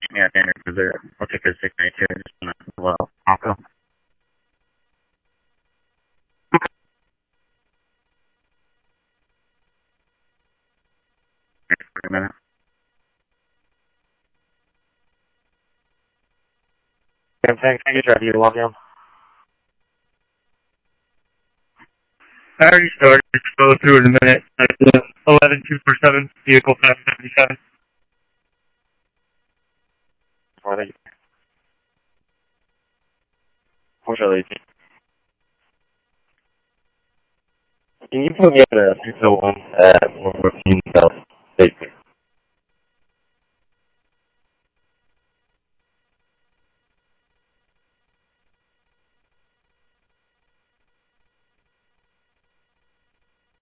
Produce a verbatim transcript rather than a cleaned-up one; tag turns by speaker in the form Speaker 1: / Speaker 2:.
Speaker 1: Yeah, standard cruiser. I'll take a six ninety-two. Just want to, well, Aqua. For a minute. Can I, can I get drive you to walk down? I already started. Go through in a minute. That's eleven two four seven, vehicle five seventy-seven. What are you? Fortunately, can you put me in a six oh one at one fourteen South State?